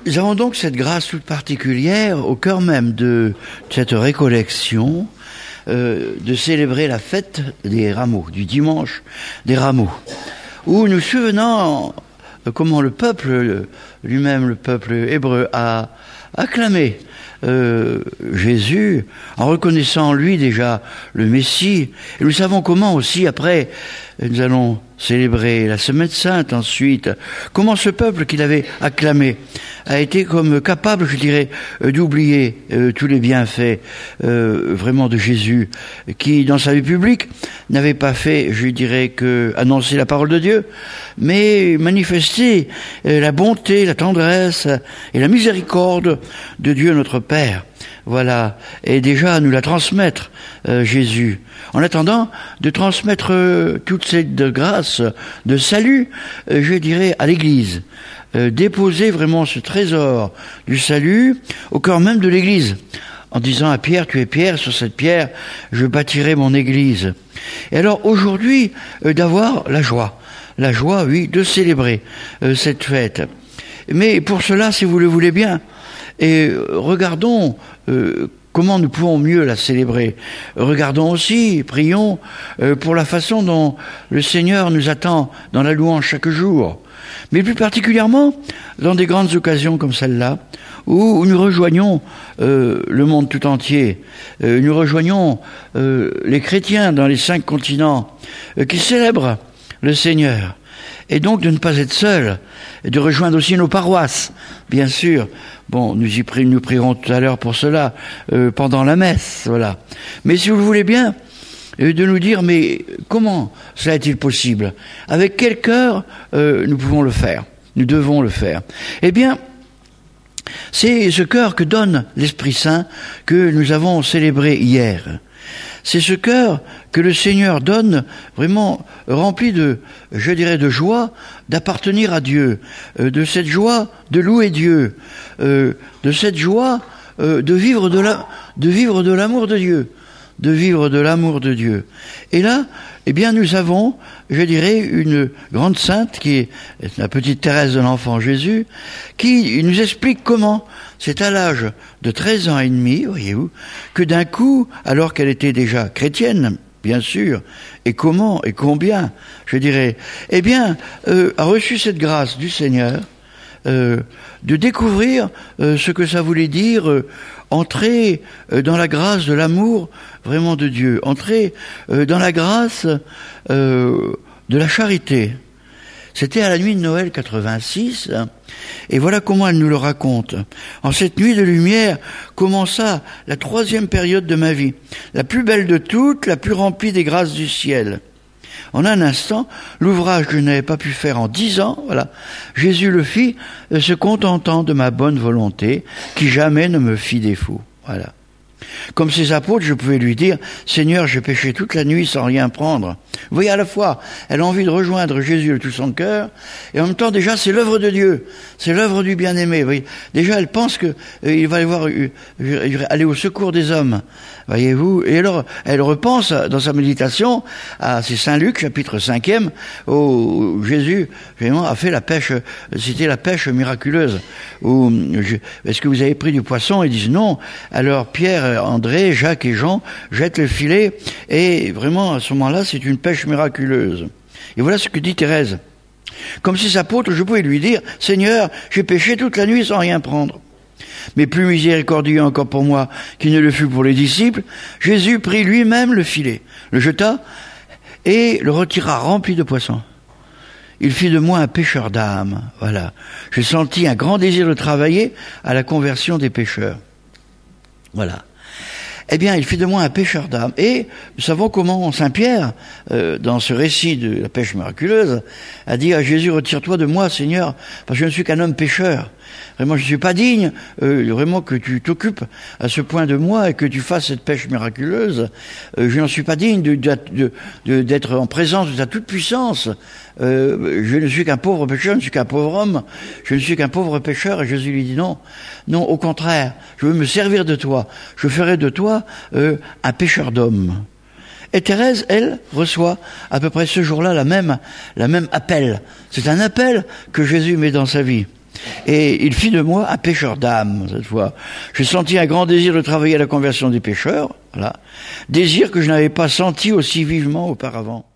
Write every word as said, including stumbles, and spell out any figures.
Nous avons donc cette grâce toute particulière au cœur même de cette récollection, euh, de célébrer la fête des rameaux, du dimanche des rameaux, où nous souvenons comment le peuple lui-même, le peuple hébreu, a acclamé euh, Jésus en reconnaissant en lui déjà le Messie. Et nous savons comment aussi après, nous allons célébrer la Semaine Sainte ensuite, comment ce peuple qu'il avait acclamé a été comme capable, je dirais, d'oublier euh, tous les bienfaits euh, vraiment de Jésus, qui dans sa vie publique n'avait pas fait, je dirais, que annoncer la parole de Dieu, mais manifester euh, la bonté, la tendresse et la miséricorde de Dieu notre Père. Voilà, et déjà nous la transmettre, euh, Jésus, en attendant de transmettre euh, toute cette grâce de salut, euh, je dirais, à l'Église. Euh, déposer vraiment ce trésor du salut au cœur même de l'Église, en disant à Pierre, tu es Pierre, sur cette pierre, je bâtirai mon Église. Et alors aujourd'hui, euh, d'avoir la joie, la joie, oui, de célébrer euh, cette fête. Mais pour cela, si vous le voulez bien, et regardons euh, comment nous pouvons mieux la célébrer. Regardons aussi, prions euh, pour la façon dont le Seigneur nous attend dans la louange chaque jour. Mais plus particulièrement dans des grandes occasions comme celle-là, où nous rejoignons euh, le monde tout entier, euh, nous rejoignons euh, les chrétiens dans les cinq continents euh, qui célèbrent le Seigneur. Et donc de ne pas être seuls, et de rejoindre aussi nos paroisses, bien sûr. Bon, nous y pri- nous prierons tout à l'heure pour cela, euh, pendant la messe, voilà. Mais si vous le voulez bien, euh, de nous dire, mais comment cela est-il possible? Avec quel cœur euh, nous pouvons le faire? Nous devons le faire. Eh bien, c'est ce cœur que donne l'Esprit Saint que nous avons célébré hier. C'est ce cœur que le Seigneur donne, vraiment rempli de, je dirais, de joie d'appartenir à Dieu, euh, de cette joie de louer Dieu, euh, de cette joie euh, de vivre de la, de vivre de l'amour de Dieu, de vivre de l'amour de Dieu. Et là, eh bien, nous avons, je dirais, une grande sainte qui est la petite Thérèse de l'Enfant Jésus, qui nous explique comment c'est à l'âge de treize ans et demi, voyez-vous, que d'un coup, alors qu'elle était déjà chrétienne, bien sûr, et comment et combien, je dirais, eh bien, euh, a reçu cette grâce du Seigneur, euh, de découvrir euh, ce que ça voulait dire euh, entrer euh, dans la grâce de l'amour vraiment de Dieu, entrer euh, dans la grâce euh, de la charité. C'était à la nuit de Noël quatre-vingt-six, hein, et voilà comment elle nous le raconte. En cette nuit de lumière commença la troisième période de ma vie, la plus belle de toutes, la plus remplie des grâces du ciel. En un instant, l'ouvrage que je n'avais pas pu faire en dix ans, voilà, Jésus le fit, se contentant de ma bonne volonté, qui jamais ne me fit défaut. Voilà. Comme ses apôtres, je pouvais lui dire, Seigneur, j'ai péché toute la nuit sans rien prendre. Vous voyez, à la fois, elle a envie de rejoindre Jésus de tout son cœur, et en même temps, déjà, c'est l'œuvre de Dieu, c'est l'œuvre du bien-aimé. Vous voyez, déjà, elle pense que euh, il va y avoir, euh, aller au secours des hommes. Voyez-vous, et alors, elle repense dans sa méditation à c'est Saint Luc, chapitre cinquième, où Jésus, vraiment, a fait la pêche, c'était la pêche miraculeuse, où, je, est-ce que vous avez pris du poisson? Ils disent non. Alors, Pierre, André, Jacques et Jean jettent le filet, et vraiment, à ce moment-là, c'est une pêche miraculeuse. Et voilà ce que dit Thérèse. Comme ses apôtres, je pouvais lui dire, Seigneur, j'ai péché toute la nuit sans rien prendre. Mais plus miséricordieux encore pour moi qu'il ne le fut pour les disciples, Jésus prit lui-même le filet, le jeta et le retira rempli de poissons. Il fit de moi un pêcheur d'âmes. Voilà. J'ai senti un grand désir de travailler à la conversion des pécheurs. Voilà. Eh bien, il fit de moi un pêcheur d'âmes. Et nous savons comment Saint Pierre, euh, dans ce récit de la pêche miraculeuse, a dit à Jésus, retire-toi de moi, Seigneur, parce que je ne suis qu'un homme pécheur. Vraiment, je ne suis pas digne, euh, vraiment, que tu t'occupes à ce point de moi et que tu fasses cette pêche miraculeuse. Euh, je n'en suis pas digne de, de, de, de, d'être en présence de ta toute-puissance. Euh, je ne suis qu'un pauvre pécheur, je ne suis qu'un pauvre homme, je ne suis qu'un pauvre pécheur. Et Jésus lui dit non, non, au contraire, je veux me servir de toi, je ferai de toi euh, un pécheur d'hommes. Et Thérèse, elle, reçoit à peu près ce jour-là la même, la même appel. C'est un appel que Jésus met dans sa vie. Et il fit de moi un pêcheur d'âme, cette fois. Je sentis un grand désir de travailler à la conversion des pécheurs, voilà. Désir que je n'avais pas senti aussi vivement auparavant.